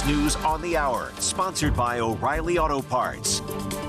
CBS News on the Hour, sponsored by O'Reilly Auto Parts.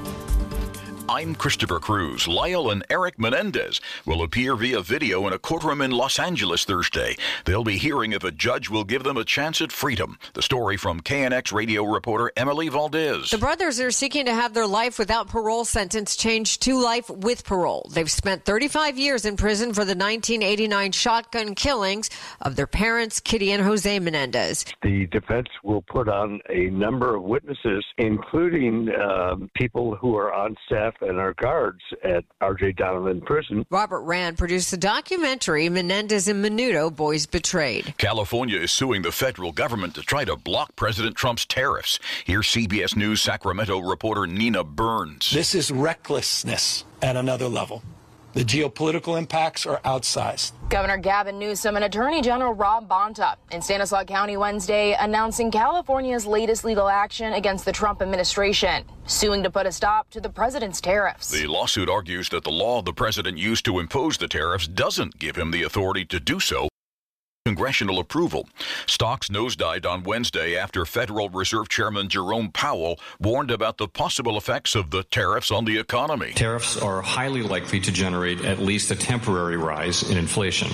I'm Christopher Cruz. Lyle and Eric Menendez will appear via video in a courtroom in Los Angeles Thursday. They'll be hearing if a judge will give them a chance at freedom. The story from KNX radio reporter Emily Valdez. The brothers are seeking to have their life without parole sentence changed to life with parole. They've spent 35 years in prison for the 1989 shotgun killings of their parents, Kitty and Jose Menendez. The defense will put on a number of witnesses, including people who are on staff and our guards at R.J. Donovan Prison. Robert Rand produced the documentary Menendez and Menudo, Boys Betrayed. California is suing the federal government to try to block President Trump's tariffs. Here's CBS News Sacramento reporter Nina Burns. This is recklessness at another level. The geopolitical impacts are outsized. Governor Gavin Newsom and Attorney General Rob Bonta in Stanislaus County Wednesday announcing California's latest legal action against the Trump administration, suing to put a stop to the president's tariffs. The lawsuit argues that the law the president used to impose the tariffs doesn't give him the authority to do so. Congressional approval. Stocks nosedived on Wednesday after Federal Reserve Chairman Jerome Powell warned about the possible effects of the tariffs on the economy. Tariffs are highly likely to generate at least a temporary rise in inflation.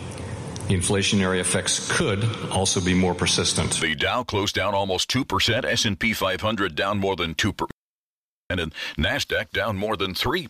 The inflationary effects could also be more persistent. The Dow closed down almost 2%, S&P 500 down more than 2%, and NASDAQ down more than 3%.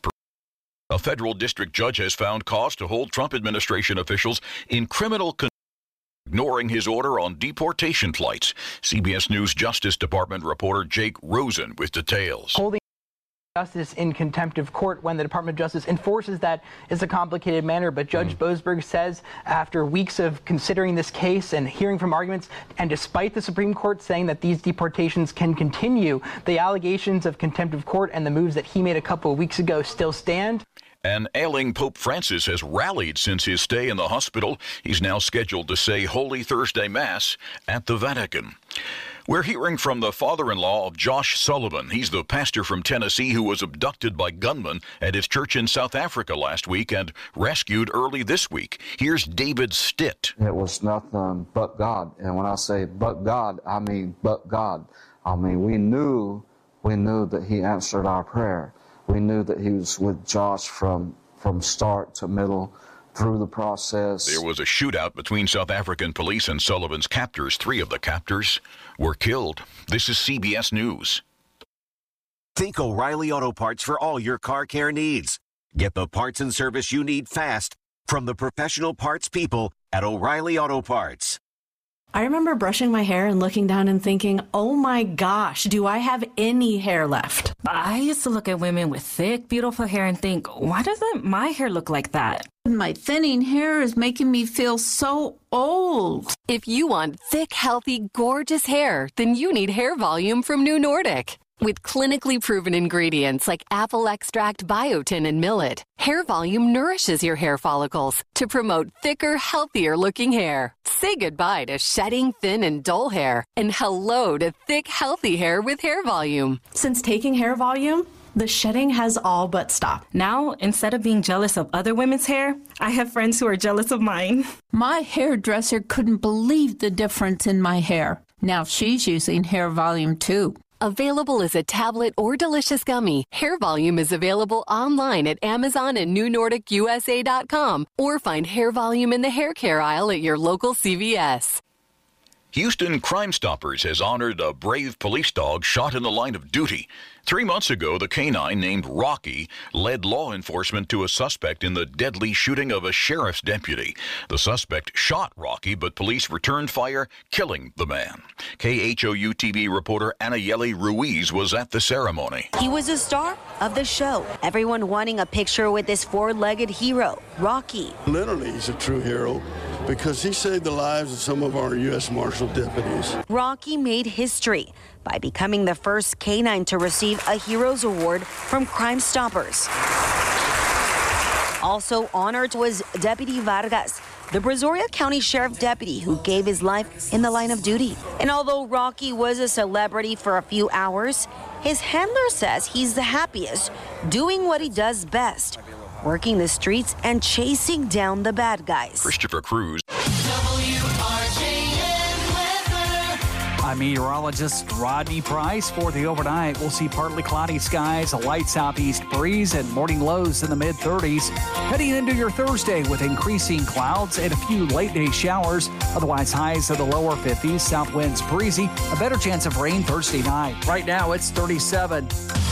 A federal district judge has found cause to hold Trump administration officials in criminal contempt, ignoring his order on deportation flights. CBS News Justice Department reporter Jake Rosen with details. Holding justice in contempt of court when the Department of Justice enforces that is a complicated matter, but Judge Boasberg says after weeks of considering this case and hearing from arguments, and despite the Supreme Court saying that these deportations can continue, the allegations of contempt of court and the moves that he made a couple of weeks ago still stand. An ailing Pope Francis has rallied since his stay in the hospital. He's now scheduled to say Holy Thursday Mass at the Vatican. We're hearing from the father-in-law of Josh Sullivan. He's the pastor from Tennessee who was abducted by gunmen at his church in South Africa last week and rescued early this week. Here's David Stitt. It was nothing but God. And when I say but God, I mean but God. I mean, we knew that he answered our prayer. We knew that he was with Josh from start to middle through the process. There was a shootout between South African police and Sullivan's captors. 3 of the captors were killed. This is CBS News. Think O'Reilly Auto Parts for all your car care needs. Get the parts and service you need fast from the professional parts people at O'Reilly Auto Parts. I remember brushing my hair and looking down and thinking, oh my gosh, do I have any hair left? I used to look at women with thick, beautiful hair and think, why doesn't my hair look like that? My thinning hair is making me feel so old. If you want thick, healthy, gorgeous hair, then you need Hair Volume from New Nordic. With clinically proven ingredients like apple extract, biotin, and millet, Hair Volume nourishes your hair follicles to promote thicker, healthier-looking hair. Say goodbye to shedding, thin, and dull hair, and hello to thick, healthy hair with Hair Volume. Since taking Hair Volume, the shedding has all but stopped. Now, instead of being jealous of other women's hair, I have friends who are jealous of mine. My hairdresser couldn't believe the difference in my hair. Now she's using Hair Volume too. Available as a tablet or delicious gummy, Hair Volume is available online at Amazon and NewNordicUSA.com, or find Hair Volume in the hair care aisle at your local CVS. Houston Crime Stoppers has honored a brave police dog shot in the line of duty. 3 months ago, the canine named Rocky led law enforcement to a suspect in the deadly shooting of a sheriff's deputy. The suspect shot Rocky, but police returned fire, killing the man. KHOU-TV reporter Anayeli Ruiz was at the ceremony. He was a star of the show, everyone wanting a picture with this four-legged hero, Rocky. Literally, he's a true hero because he saved the lives of some of our U.S. Marshal deputies. Rocky made history by becoming the first canine to receive a Heroes Award from Crime Stoppers. Also honored was Deputy Vargas, the Brazoria County Sheriff Deputy who gave his life in the line of duty. And although Rocky was a celebrity for a few hours, his handler says he's the happiest doing what he does best, working the streets and chasing down the bad guys. Christopher Cruz. I'm I'm meteorologist Rodney Price. For the overnight, we'll see partly cloudy skies, a light southeast breeze, and morning lows in the mid-30s. Heading into your Thursday with increasing clouds and a few late-day showers. Otherwise, highs of the lower 50s, south winds breezy, a better chance of rain Thursday night. Right now, it's 37.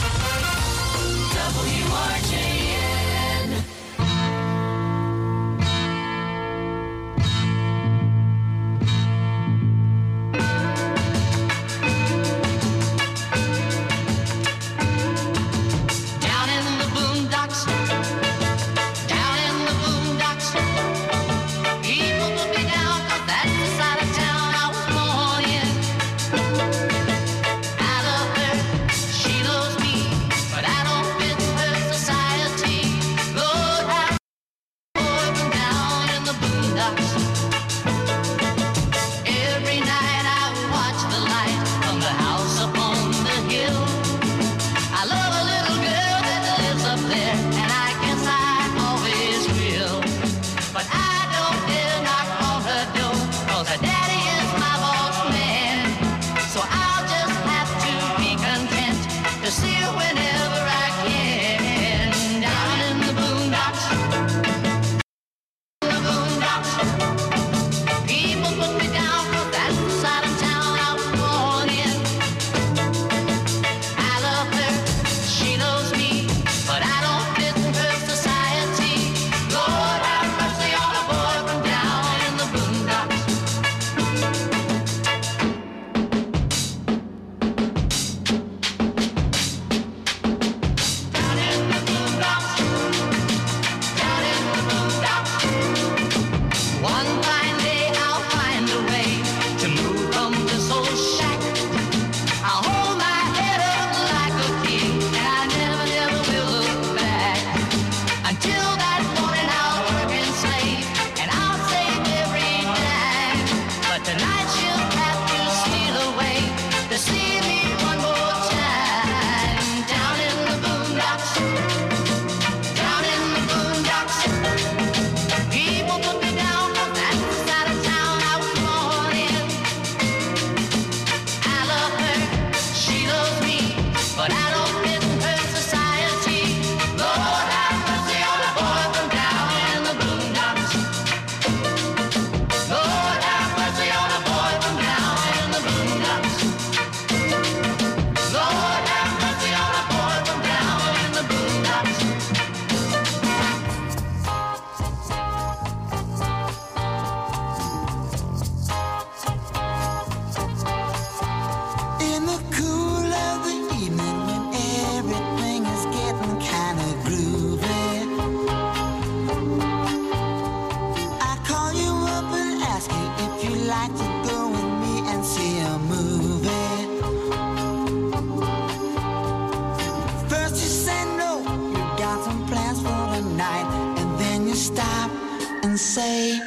Say,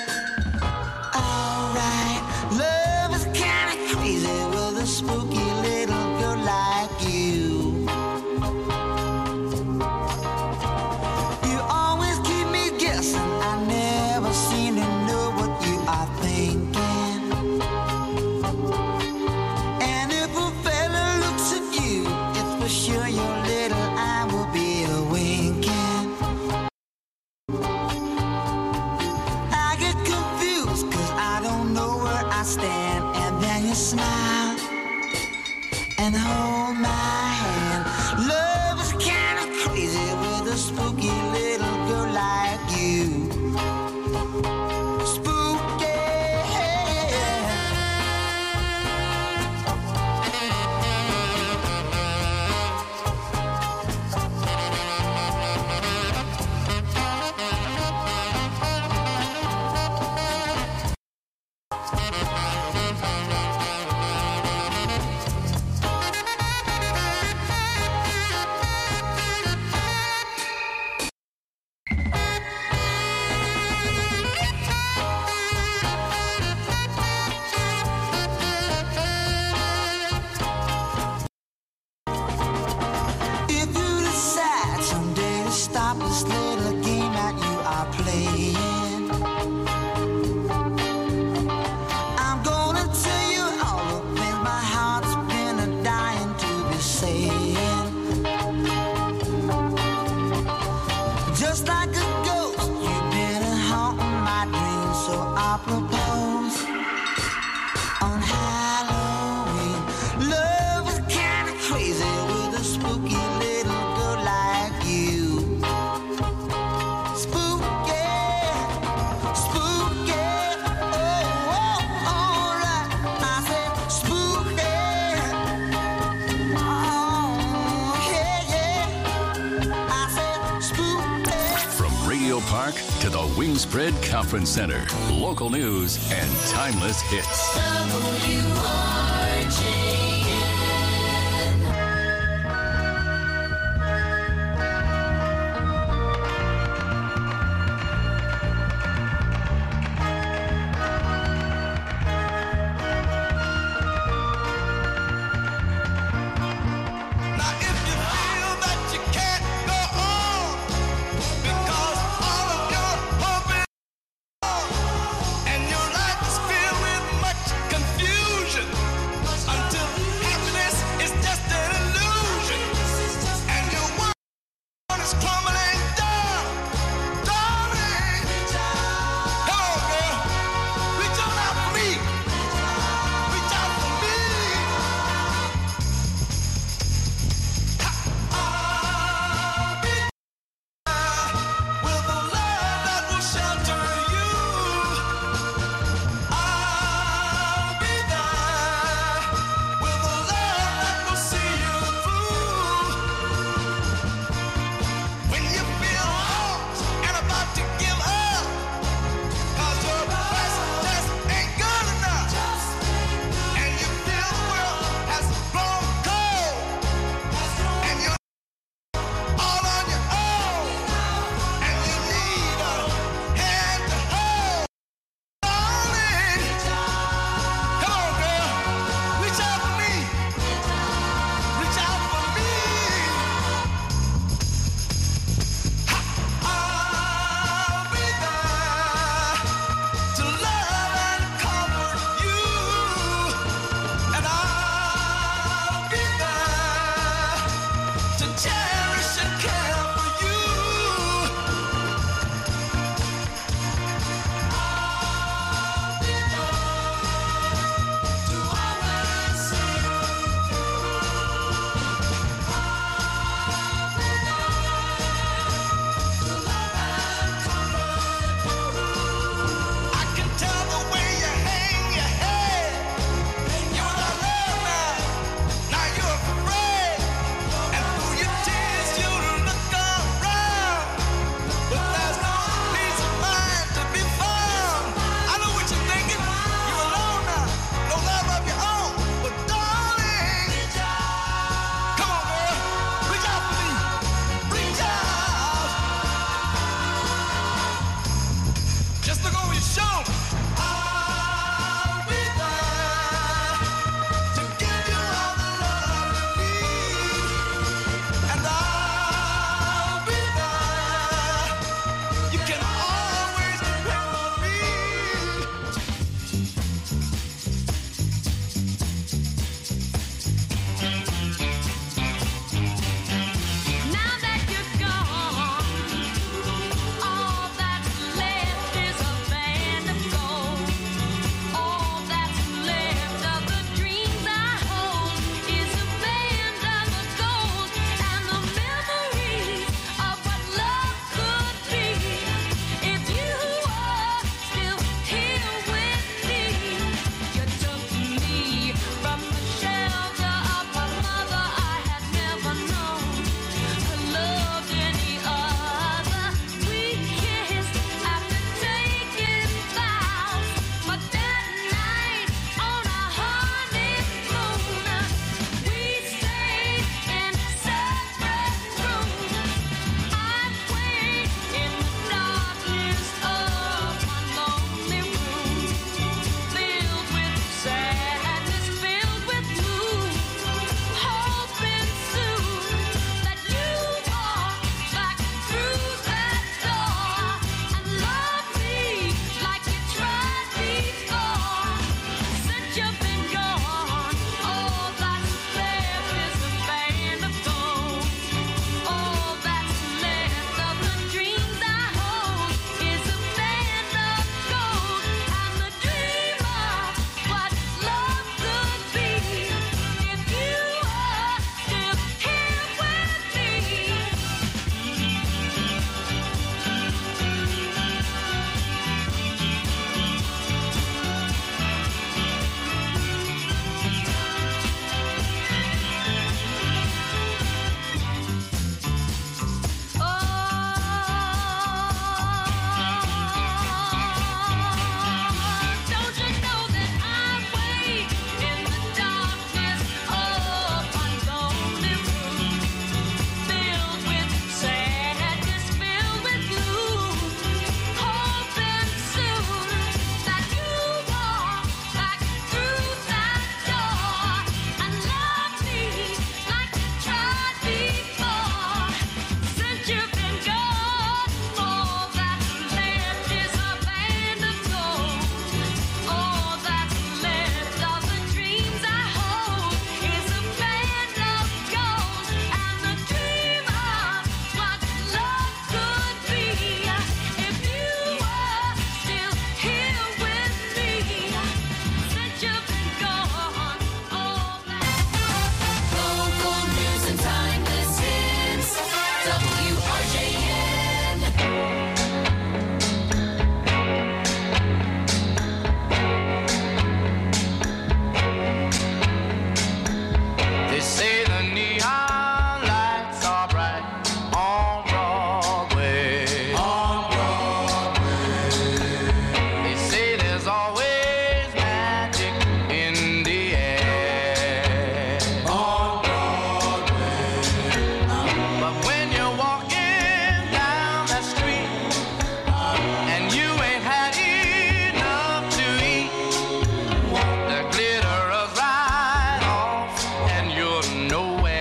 alright, love is kinda crazy with a spooky little girl like you. You always keep me guessing, I never seem to know what you are thinking. And if a fella looks at you, it's for sure your little eye will be a winking. Stand and then you smile and hold my hand. Love is kind of crazy with a spooky little girl like you. Spooky. Park to the Wingspread Conference Center. Local news and timeless hits. go nowhere.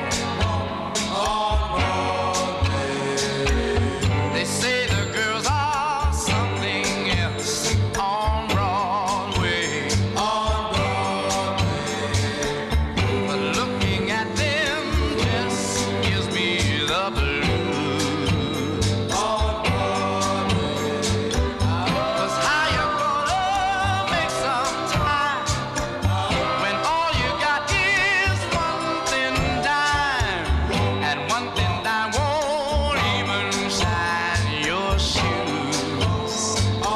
They say the girls are something else on Broadway. But looking at them just gives me the blues. Cause how you gonna make some time when all you got is one thin dime, and one thin dime won't even shine your shoes.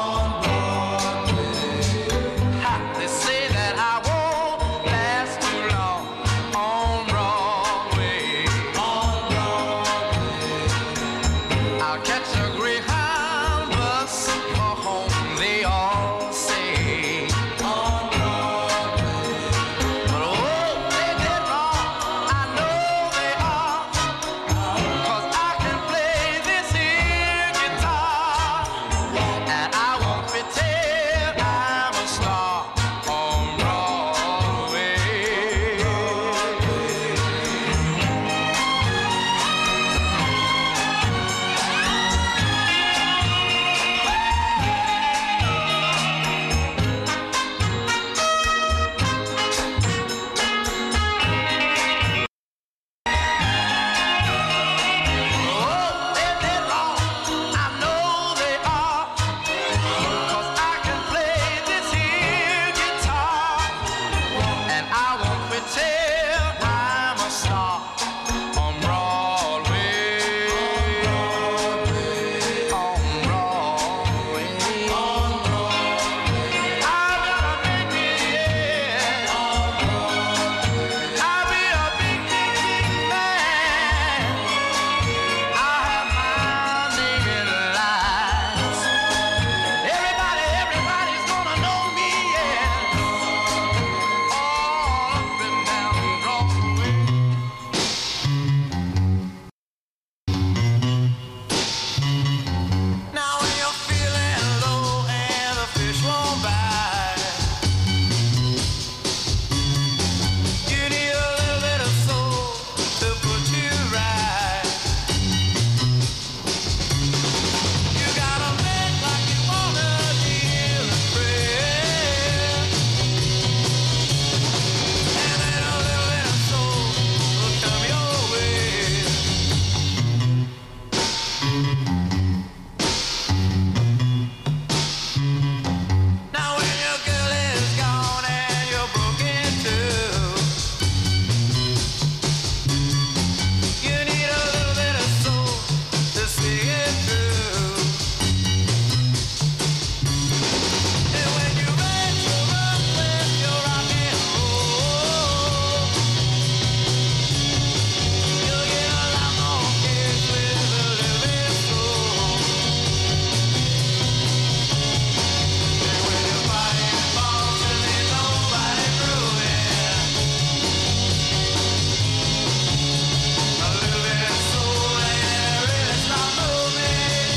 Ha, they say that I won't last too long on Broadway. I'll catch a Greyhound bus for home, they all say. But oh, they did wrong, I know they are. 'Cause I can play this here guitar, and I won't pretend I'm a star on Broadway. Everybody's gonna know me, all up and down Broadway. Now when you're feeling low and the fish won't bite, you need a little bit of soul to put you right. You gotta make like you wanna kneel and pray, and then a little bit of soul will come your way. Now when your girl is gone and you're broken too, you need a little bit of soul to see it through. And when you venture up with your rock and roll, you'll get a lot more kids with a little bit of soul. And when you're fighting balls and there's nobody through it, a little bit of soul ain't really stop moving,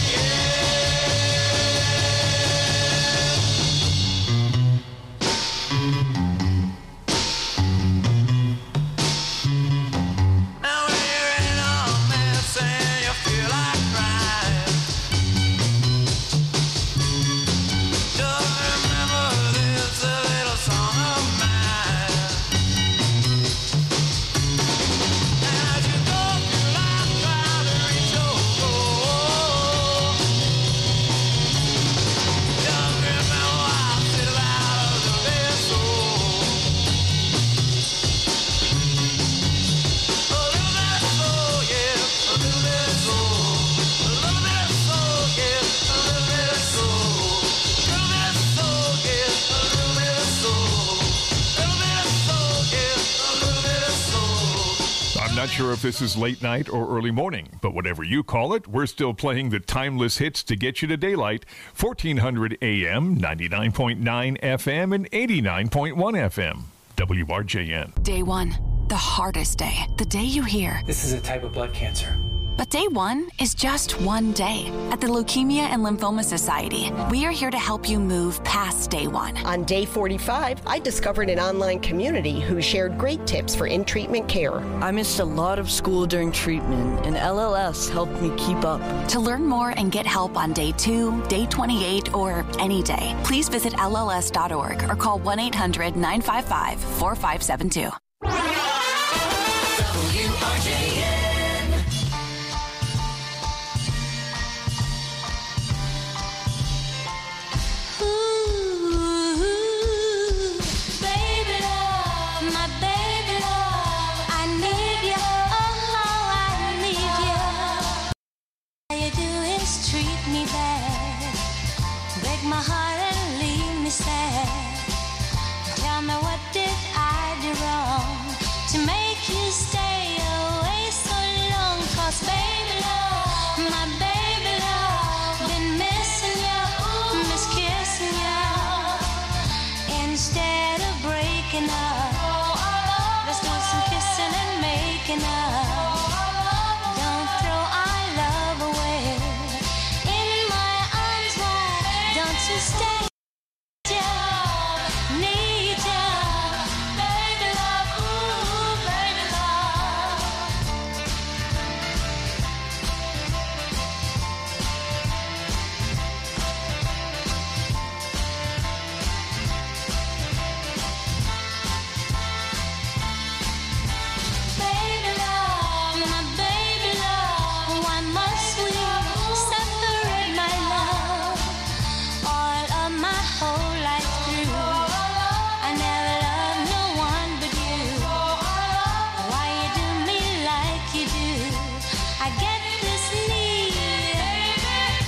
Now when you're in a mess and you feel like crying, just remember this a little song of mine. And as you go through life trying to reach your goal, just remember I said about a little bit of soul. A little bit of soul, yeah, a little bit of soul. A little bit of soul, yeah, a little bit of soul. A little bit of soul, yeah, a little bit of soul. A little bit of soul, yeah, a little bit of soul. I'm not sure if this is late night or early morning, but whatever you call it, we're still playing the timeless hits to get you to daylight. 1400 AM, 99.9 FM, and 89.1 FM. WRJN. Day one, the hardest day. The day you hear This is a type of blood cancer. But day one is just one day. At the Leukemia and Lymphoma Society, we are here to help you move past day one. On day 45, I discovered an online community who shared great tips for in-treatment care. I missed a lot of school during treatment, and LLS helped me keep up. To learn more and get help on day 2, day 28, or any day, please visit LLS.org or call 1-800-955-4572. My heart and leave me sad. Tell me, what did I do wrong to make you stay away so long? 'Cause baby love, my baby love, been missing you, miss kissing you. Instead of breaking up, let's do some kissing and making up. Don't throw our love away. In my arms, why don't you stay? Need ya, baby love, ooh, baby love. Baby love, my baby love, why must we separate, my love? All of my whole life through, I never loved no one but you. Why you do me like you do? I get this need,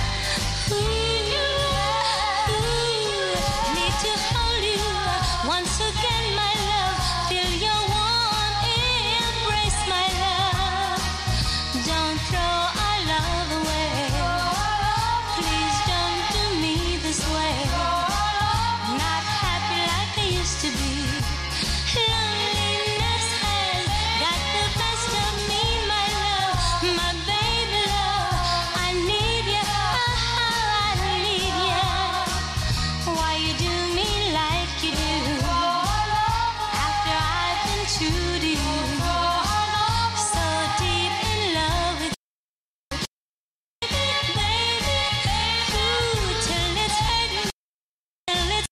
need to hold you once again, my love. Feel your warm embrace, my love. Don't throw our love away. Please don't do me this way. Not happy like I used to be. Loneliness has got the best of me, my love. My baby love, I need you, I need you. Why you do me like you do? After I've been true to you, so deep in love with you. Baby, ooh, till it's hurt me, till it's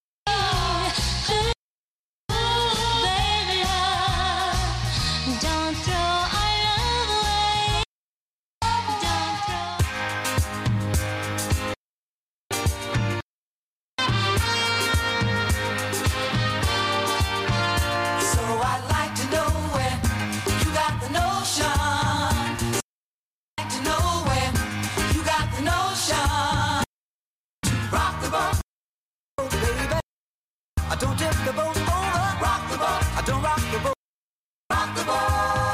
baby love, don't throw our love away. Don't throw. So I'd like to know where you got the notion. I'd like to know where you got the notion. Rock the boat, baby. I don't tip the boat over. Rock the boat. I don't rock the boat. Rock the boat.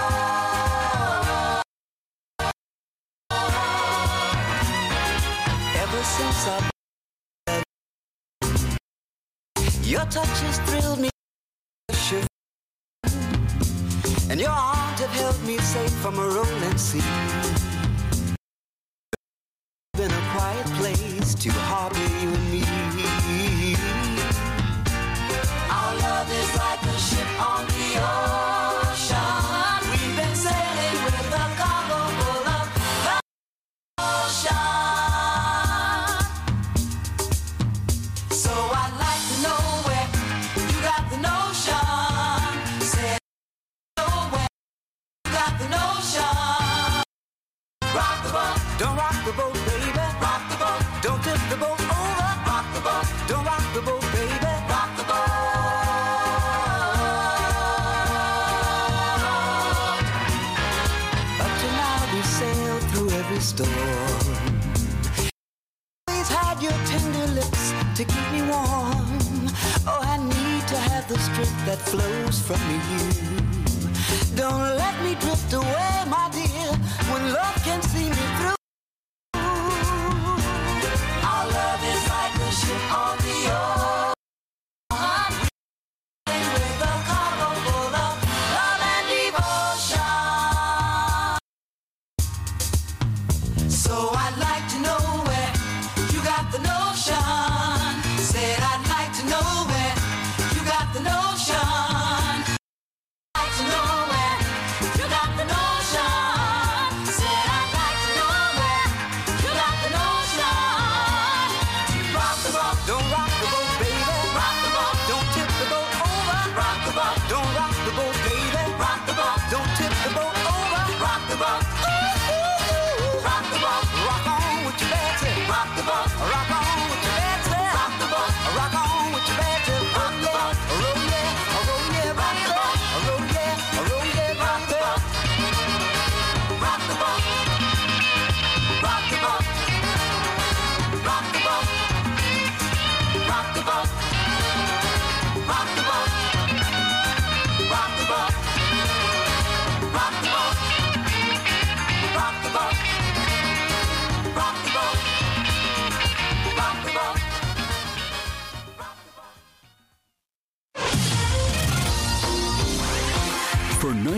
Ever since your touch has thrilled me. And your arms have held me safe from a rolling sea. Been a quiet place to harbor you and me. Our love is like a ship on the ocean. We've been sailing with a cargo full of ocean. So I'd like to know where you got the notion. Say where you got the notion. Rock the boat, don't rock the boat, baby. Rock the boat, don't tip the boat over. Rock the boat, don't rock the boat, baby. Rock the boat. Up to now we've sailed through every storm. Always had your tender lips to keep me warm. Oh, I need to have the strength that flows from you. Don't let me drift away, my dear, when love can see me through. Our love is like a ship on the ocean. With a cargo full of love and devotion.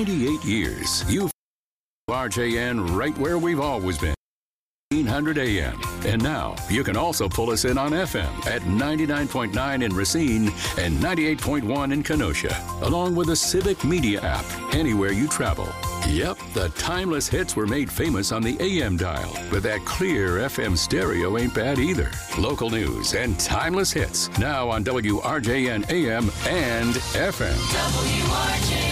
98 years. You've RJN right where we've always been. 1500 AM. And now you can also pull us in on FM at 99.9 in Racine and 98.1 in Kenosha, along with the Civic Media app anywhere you travel. Yep, the timeless hits were made famous on the AM dial, but that clear FM stereo ain't bad either. Local news and timeless hits now on WRJN AM and FM. WRJN.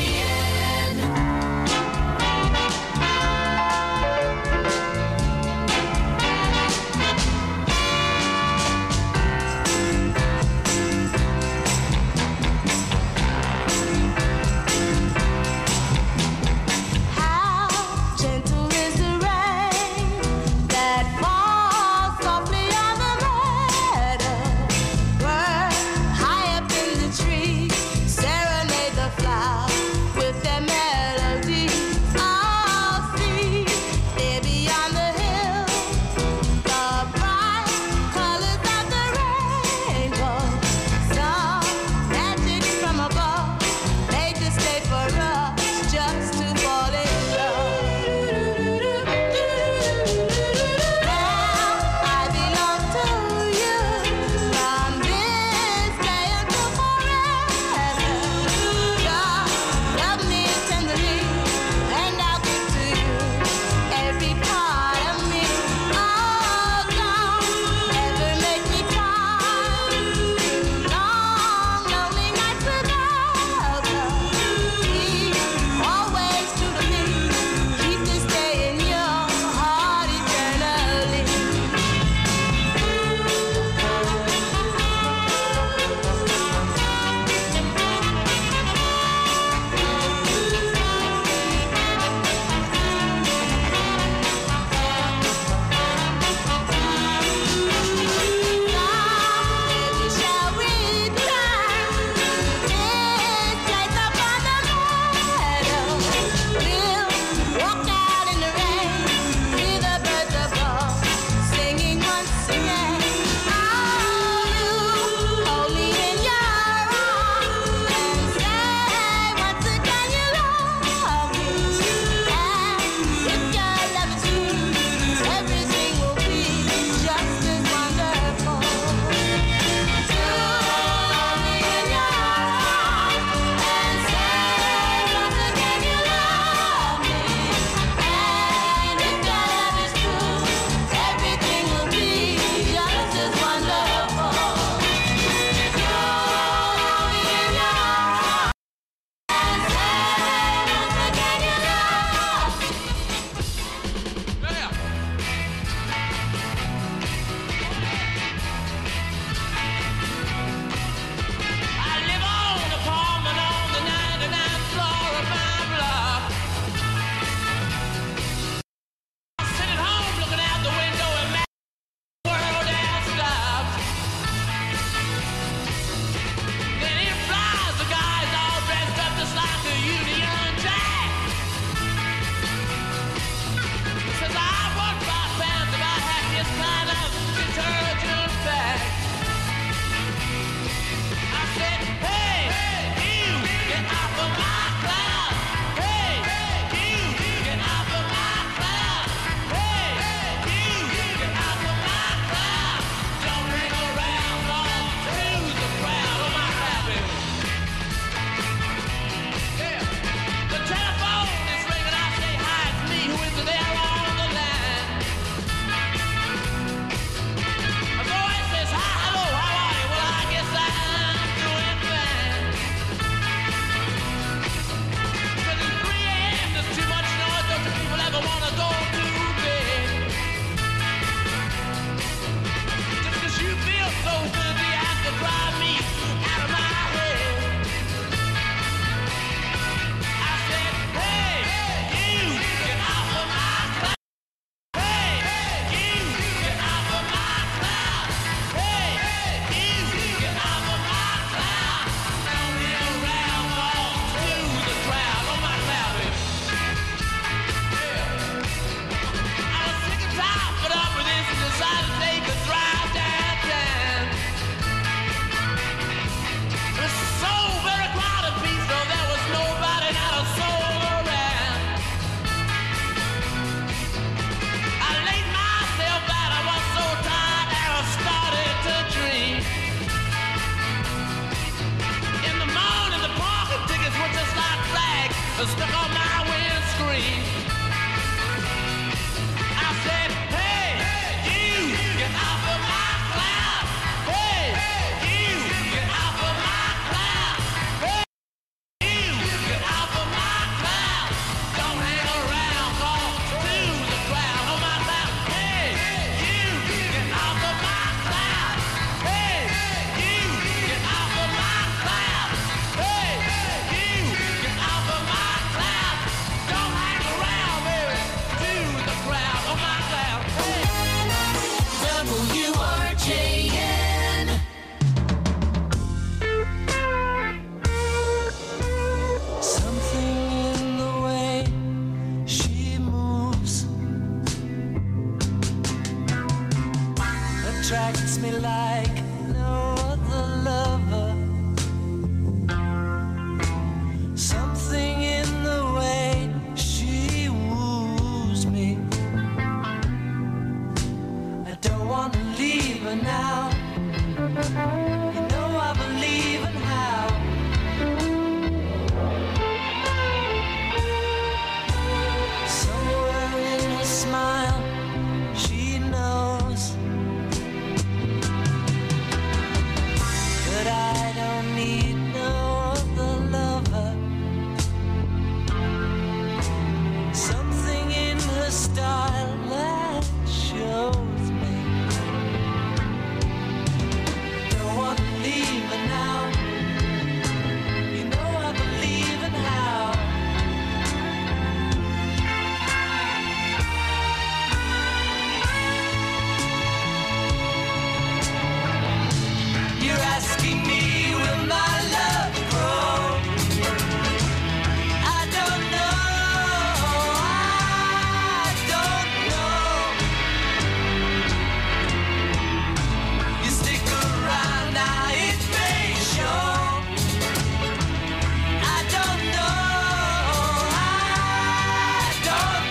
High up in the tree, serenade the flowers. scream. I said, hey, you, get off of my cloud. Hey, you, get off of my cloud. Hey, you, get off of my cloud. Don't hang around, call to the crowd on my cloud. Hey, you, get off of my cloud. Hey, you, get off of my cloud. Hey, you, get off of my cloud. Don't hang around, baby, to the crowd on my cloud. Hey. WRJN. Something in the way she moves attracts me like no other lover. Something in the way she woos me. I don't want to leave her now. You know I believe in how. Somewhere in her smile, she knows that I don't need no other lover. Something in her style that shows me. Don't want to leave her now. You know I believe in how. You're asking me, will my love grow? I don't know. I don't know. You stick around now, it may show. I don't know. I don't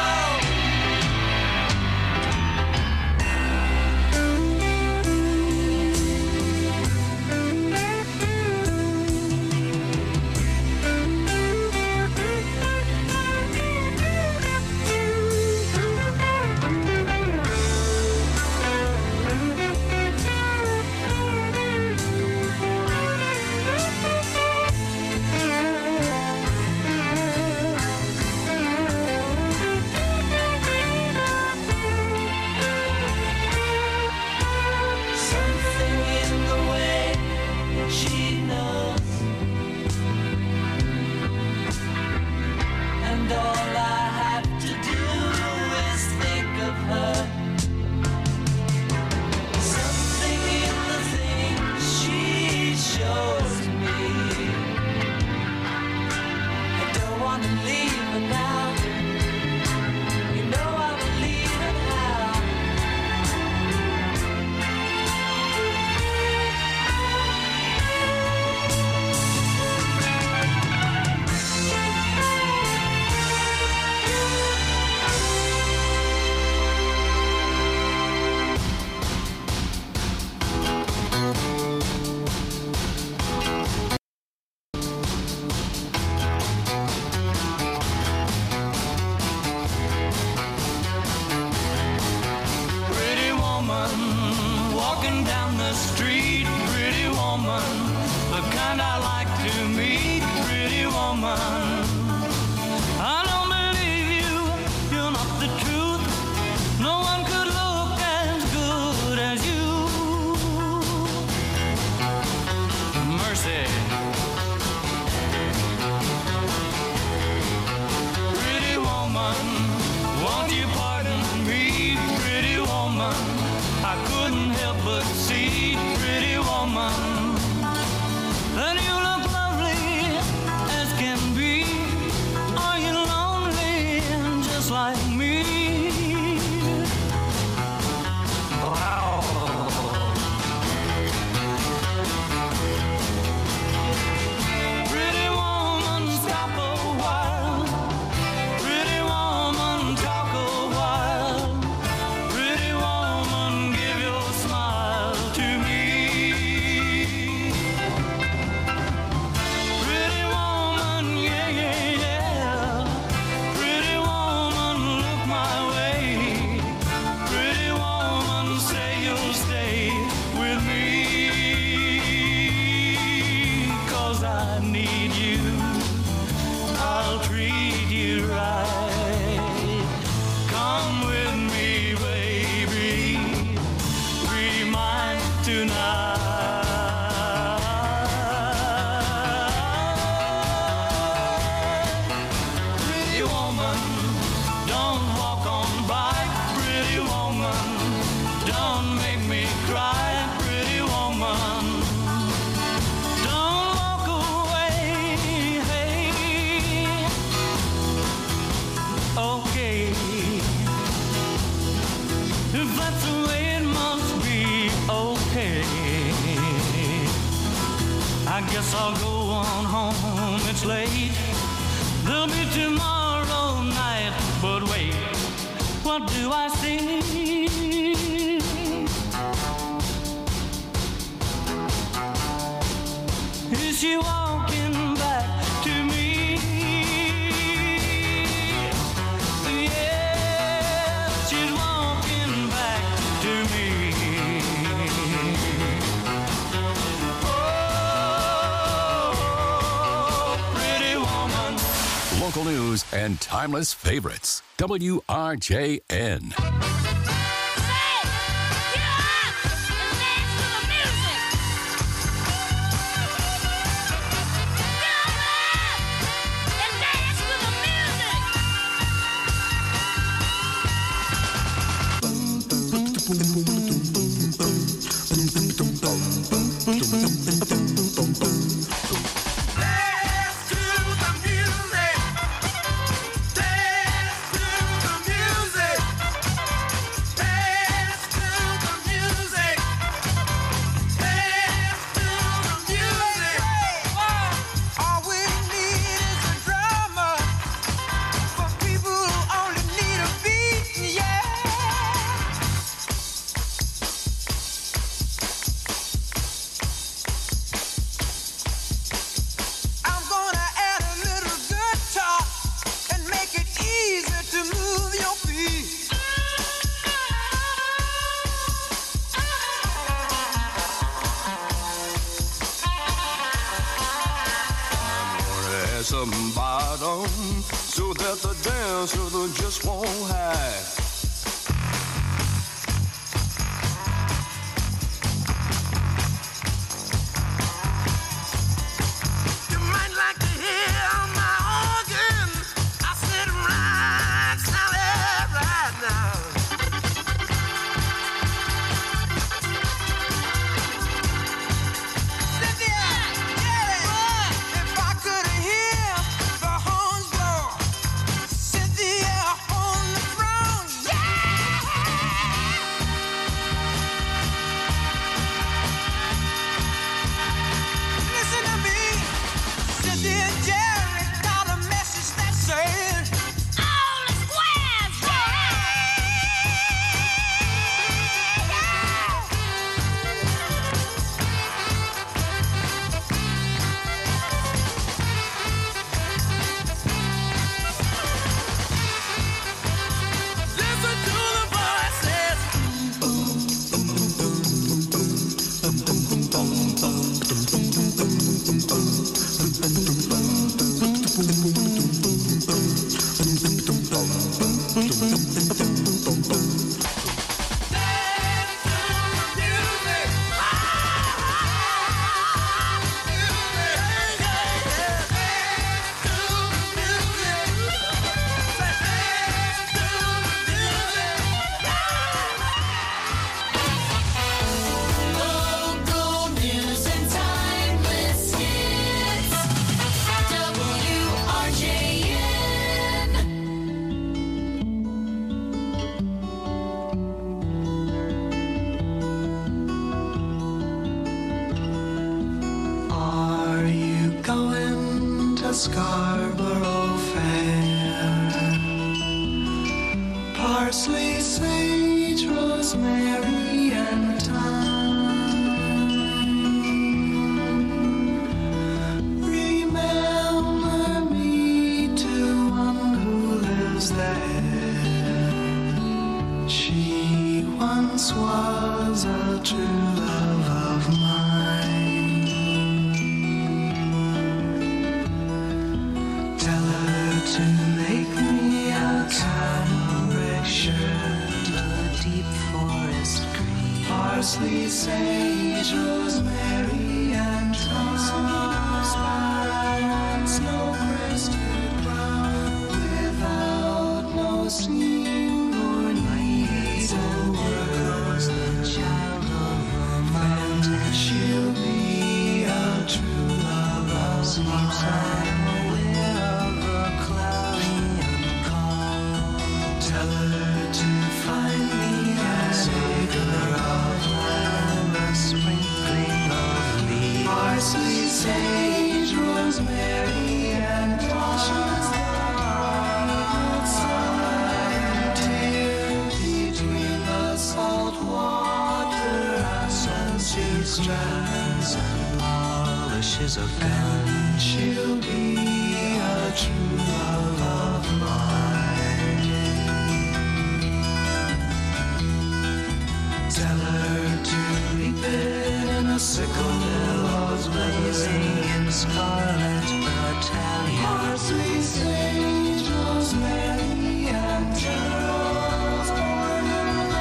Something in the way she knows, and all I have to do is think of her. Something in the things she shows me. I don't want to leave her now. You know I believe in how. Pretty woman, walking down the street. Pretty woman, the kind I like to meet. Pretty woman, I don't believe you. You're not the truth. No one could look as good as you. Mercy. Pretty woman, won't you pardon me? Pretty woman, I couldn't help but see. Pretty woman, don't walk on by. Pretty woman, don't make me cry. Pretty woman, don't walk away. Hey. Okay, if that's the way it must be, okay. I guess I'll go on home, it's late. There'll be tomorrow night, but wait, what do I see? Is she walking back to me? Yeah, she's walking back to me. Local news and timeless favorites. WRJN. Some bottom so that the dancer just won't hide. You might like to hear my organ. I said right, Sally, right now. Scarborough Fair. Parsley, sage, rosemary, and thyme. Remember me to one who lives there. She once was a true love of mine. To make me a cambric shirt, a deep forest green, parsley, sage, rosemary, and thyme, snow-crested brown, with a strands and polishes a pen. She'll be a true love of mine. Tell her to reap it in a sickle, billows blazing in scarlet battalion. Parsley, sage, rosemary, and geraniums born in the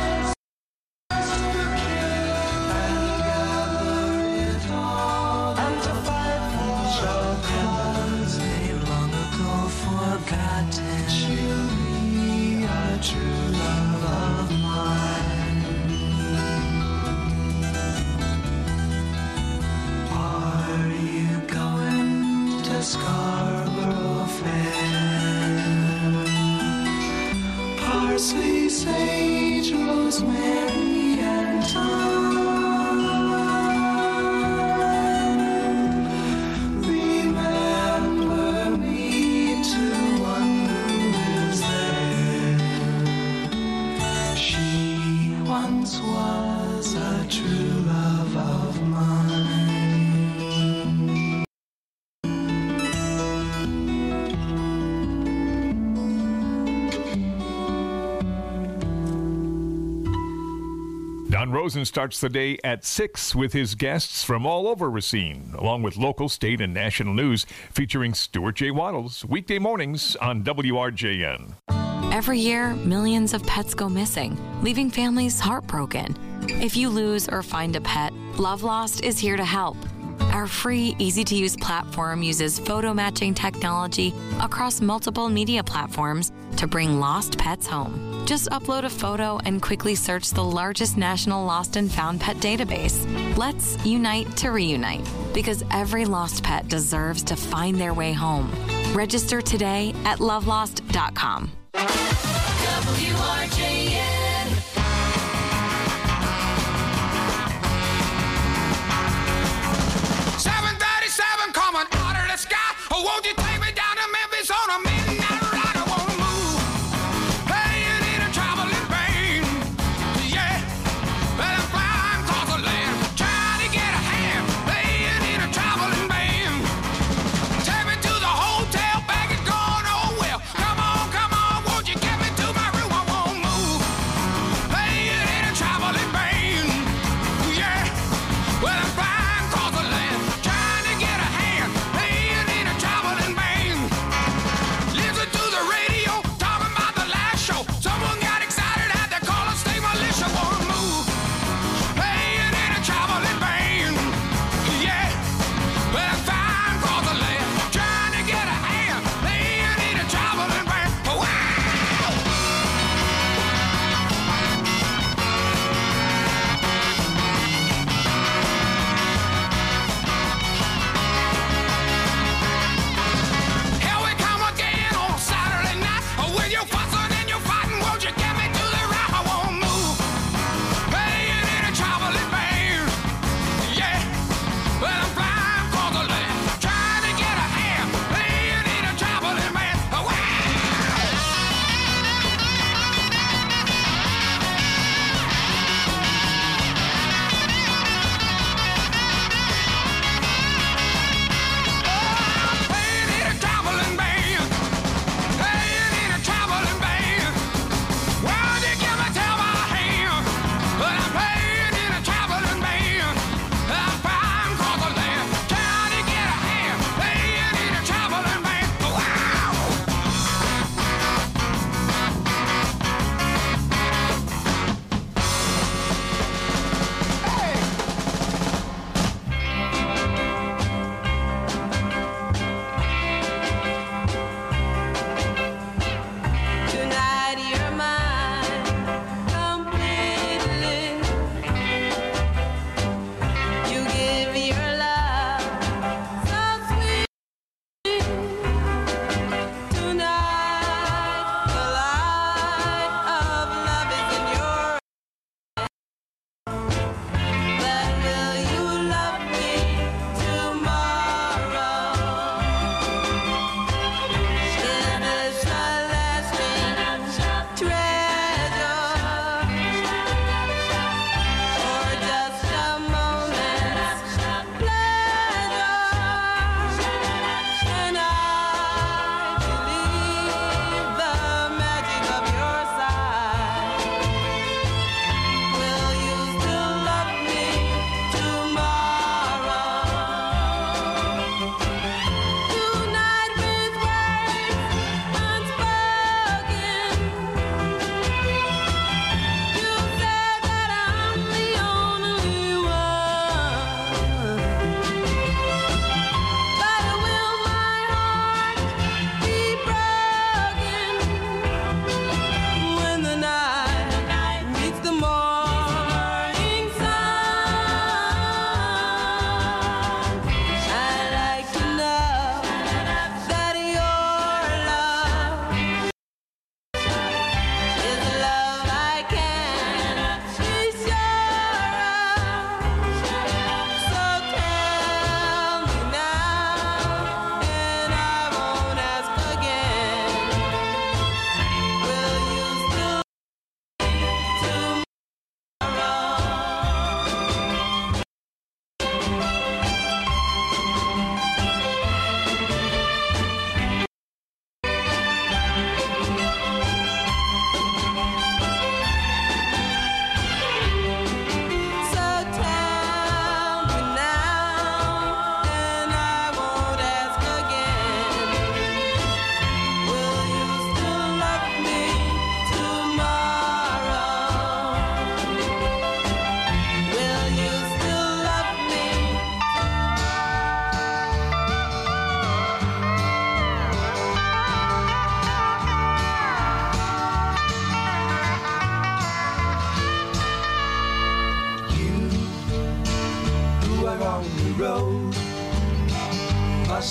and gather it all into five shall cause name long ago forgotten. She'll be a true love of mine. Are you going to Scarborough Fair? Parsley, sage, rosemary, and thyme. Remember me to one who lives there. She once was a true love of mine. Don Rosen starts the day at 6 with his guests from all over Racine, along with local, state, and national news featuring Stuart J. Waddles, weekday mornings on WRJN. Every year, millions of pets go missing, leaving families heartbroken. If you lose or find a pet, Love Lost is here to help. Our free, easy-to-use platform uses photo matching technology across multiple media platforms to bring lost pets home. Just upload a photo and quickly search the largest national lost and found pet database. Let's unite to reunite, because every lost pet deserves to find their way home. Register today at lovelost.com. WRJN. 737 coming out of the sky. Oh, won't you take me down to Memphis on a midnight ride? I wanna move. Playing in a traveling plane. Yeah, but I'm flying across the land, trying to get a hand. Playing in a traveling band. Take me to the hotel, baggage going, oh well. Come on, won't you get me to my room? I won't move.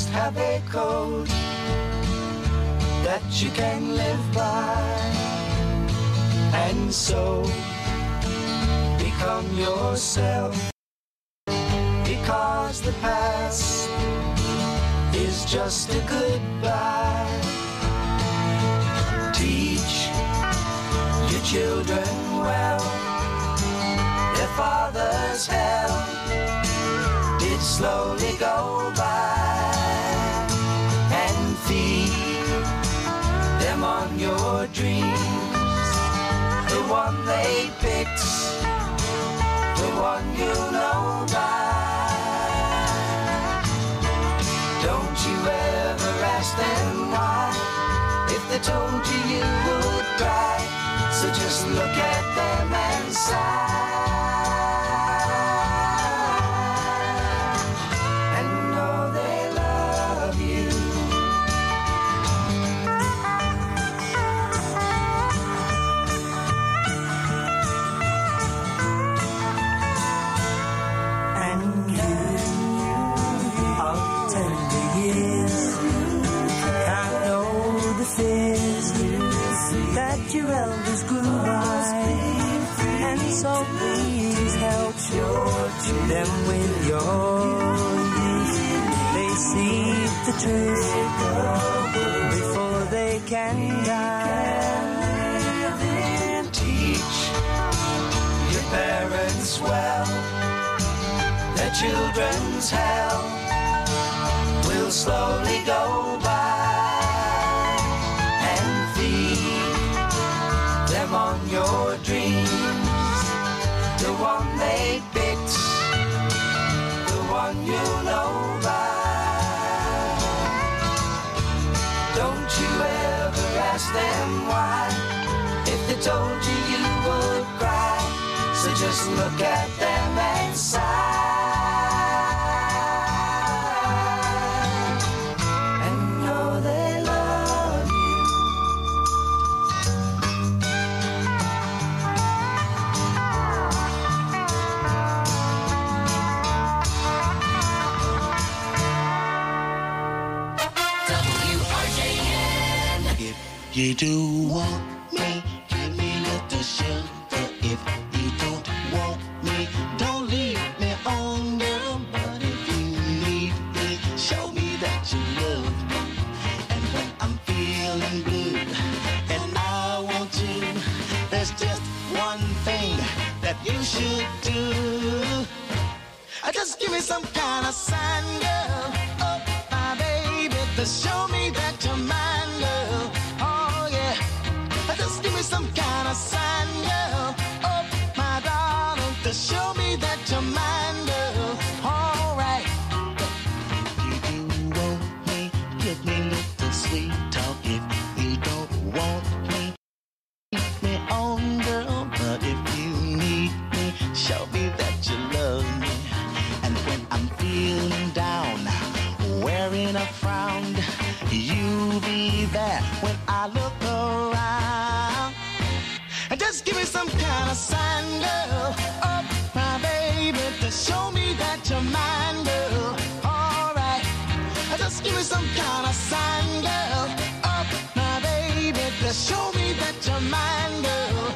must have a code that you can live by, and so become yourself, because the past is just a goodbye. Teach your children well, their father's hell did slowly go by, and feed them on your dreams, the one they picked, the one you know by. Don't you ever ask them why, if they told you you would cry, so just look at them and sigh. That your elders grew by, and so please help them with your youth. They see the truth before they can die. Teach your parents well, their children's hell will slowly go by. On your dreams, the one they picked, the one you know by. Don't you ever ask them why, if they told you you would cry, so just look at them and sigh. You do want me, give me little shelter. If you don't want me, don't leave me on down. But if you need me, show me that you love me. And when I'm feeling blue and I want to, there's just one thing that you should do. Just give me some kind of sign, girl. Oh, my baby, to show me that you're mine, girl. Just give me some kind of sign, girl. Oh, my darling, to show me that you're mine, girl. All right. If you do want me, give me little sweet talk. If you don't want me, keep me on, girl. But if you need me, show me that you love me. And when I'm feeling down, wearing a frown, you be there when I look around. And just give me some kind of sign, girl. Oh, my baby, to show me that you're mine, girl. All right. Just give me some kind of sign, girl. Oh, my baby, to show me that you're mine, girl.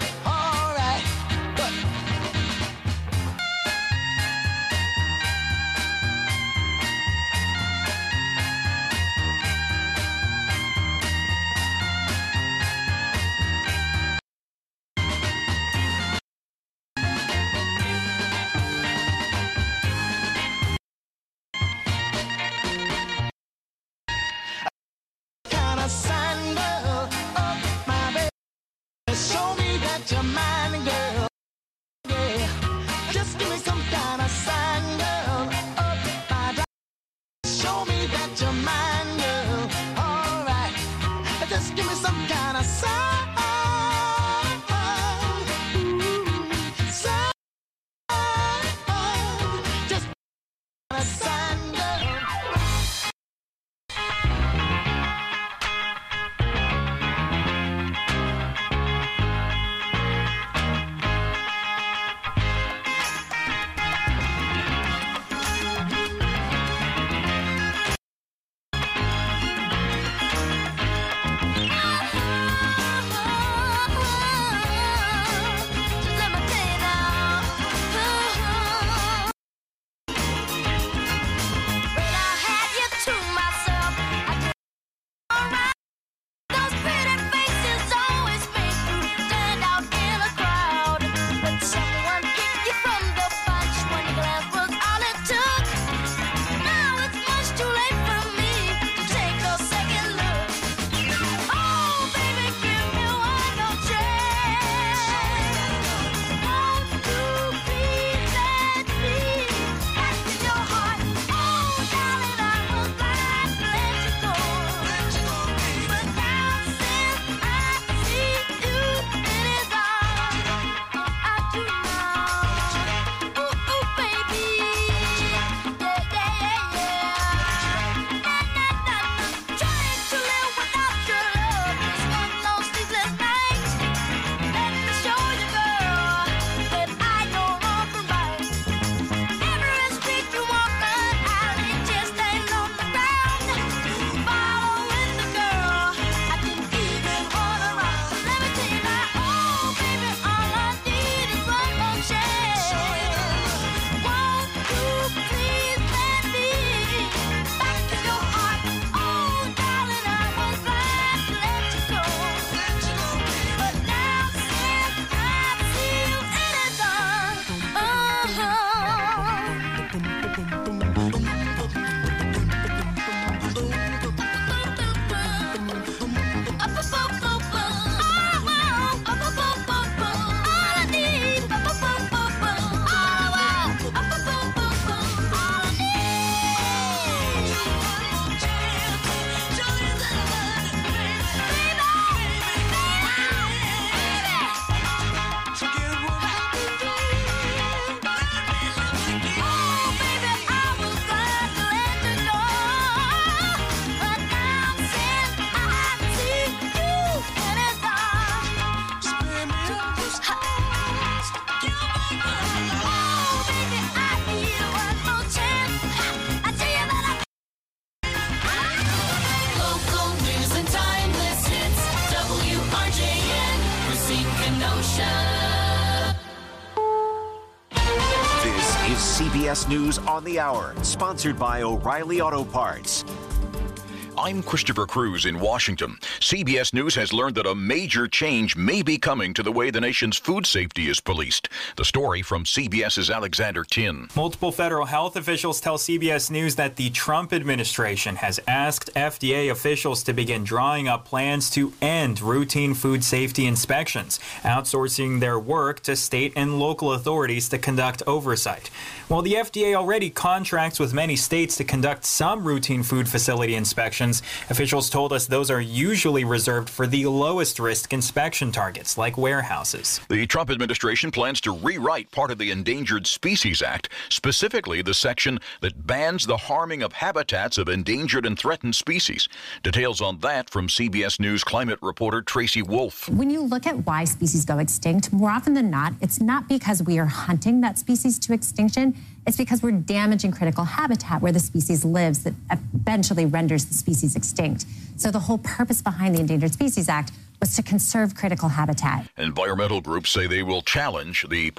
This is CBS News on the Hour, sponsored by O'Reilly Auto Parts. I'm Christopher Cruz in Washington. CBS News has learned that a major change may be coming to the way the nation's food safety is policed. The story from CBS's Alexander Tin. Multiple federal health officials tell CBS News that the Trump administration has asked FDA officials to begin drawing up plans to end routine food safety inspections, outsourcing their work to state and local authorities to conduct oversight. While the FDA already contracts with many states to conduct some routine food facility inspections, officials told us those are usually reserved for the lowest risk inspection targets, like warehouses. The Trump administration plans to rewrite part of the Endangered Species Act, specifically the section that bans the harming of habitats of endangered and threatened species. Details on that from CBS News climate reporter Tracy Wolf. When you look at why species go extinct, more often than not, it's not because we are hunting that species to extinction. It's because we're damaging critical habitat where the species lives that eventually renders the species extinct. So the whole purpose behind the Endangered Species Act was to conserve critical habitat. Environmental groups say they will challenge the